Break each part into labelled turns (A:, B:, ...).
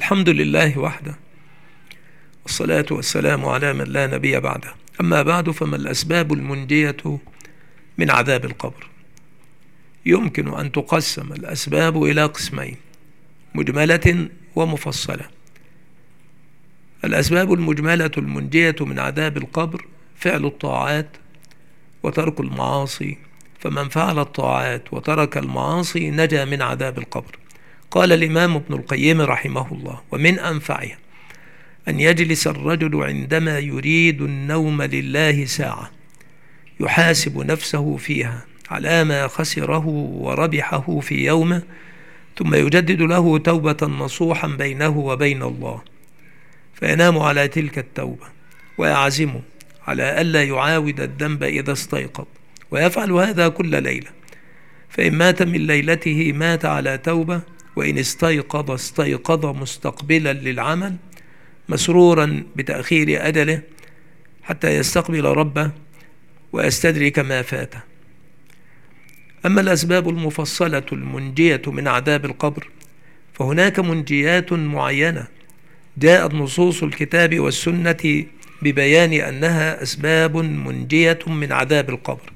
A: الحمد لله وحده، والصلاة والسلام على من لا نبي بعده. أما بعد، فما الأسباب المنجية من عذاب القبر؟ يمكن أن تقسم الأسباب إلى قسمين: مجملة ومفصلة. الأسباب المجملة المنجية من عذاب القبر فعل الطاعات وترك المعاصي، فمن فعل الطاعات وترك المعاصي نجا من عذاب القبر. قال الإمام ابن القيم رحمه الله: ومن أنفعها أن يجلس الرجل عندما يريد النوم لله ساعة يحاسب نفسه فيها على ما خسره وربحه في يومه، ثم يجدد له توبة نصوحا بينه وبين الله، فينام على تلك التوبة ويعزم على ألا يعاود الذنب إذا استيقظ، ويفعل هذا كل ليلة. فإن مات من ليلته مات على توبة، وإن استيقظ مستقبلا للعمل مسرورا بتأخير أجله حتى يستقبل ربه ويستدرك ما فاته. أما الأسباب المفصلة المنجية من عذاب القبر فهناك منجيات معينة جاءت نصوص الكتاب والسنة ببيان أنها أسباب منجية من عذاب القبر،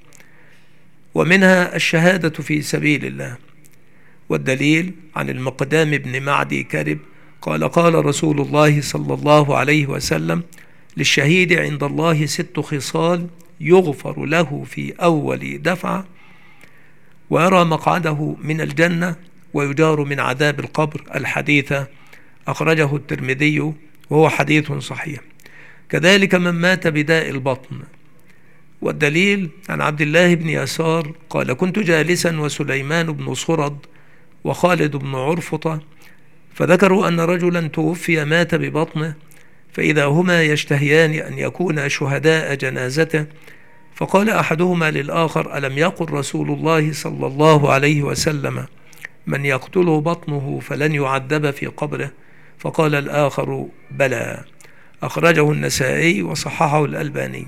A: ومنها الشهادة في سبيل الله. والدليل عن المقدام بن معدي كرب قال: قال رسول الله صلى الله عليه وسلم: للشهيد عند الله 6 خصال يغفر له في أول دفعة، ويرى مقعده من الجنة، ويجار من عذاب القبر. الحديث أخرجه الترمذي وهو حديث صحيح. كذلك من مات بداء البطن. والدليل عن عبد الله بن يسار قال: كنت جالسا وسليمان بن صرد وخالد بن عرفطة، فذكروا أن رجلا توفي مات ببطنه، فإذا هما يشتهيان أن يكونا شهداء جنازته، فقال أحدهما للآخر: ألم يقل رسول الله صلى الله عليه وسلم: من يقتله بطنه فلن يعذب في قبره؟ فقال الآخر: بلى. أخرجه النسائي وصححه الألباني.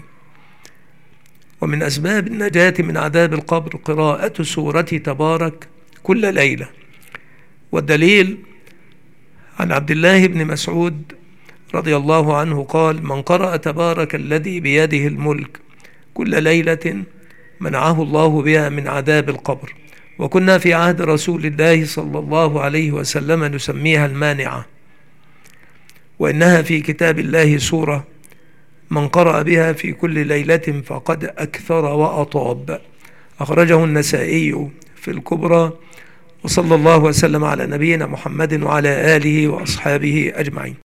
A: ومن أسباب النجاة من عذاب القبر قراءة سورة تبارك كل ليلة. والدليل عن عبد الله بن مسعود رضي الله عنه قال: من قرأ تبارك الذي بيده الملك كل ليلة منعه الله بها من عذاب القبر. وكنا في عهد رسول الله صلى الله عليه وسلم نسميها المانعة، وإنها في كتاب الله سورة من قرأ بها في كل ليلة فقد أكثر وأطاب. أخرجه النسائي في الكبرى. وصلى الله وسلم على نبينا محمد وعلى آله وأصحابه أجمعين.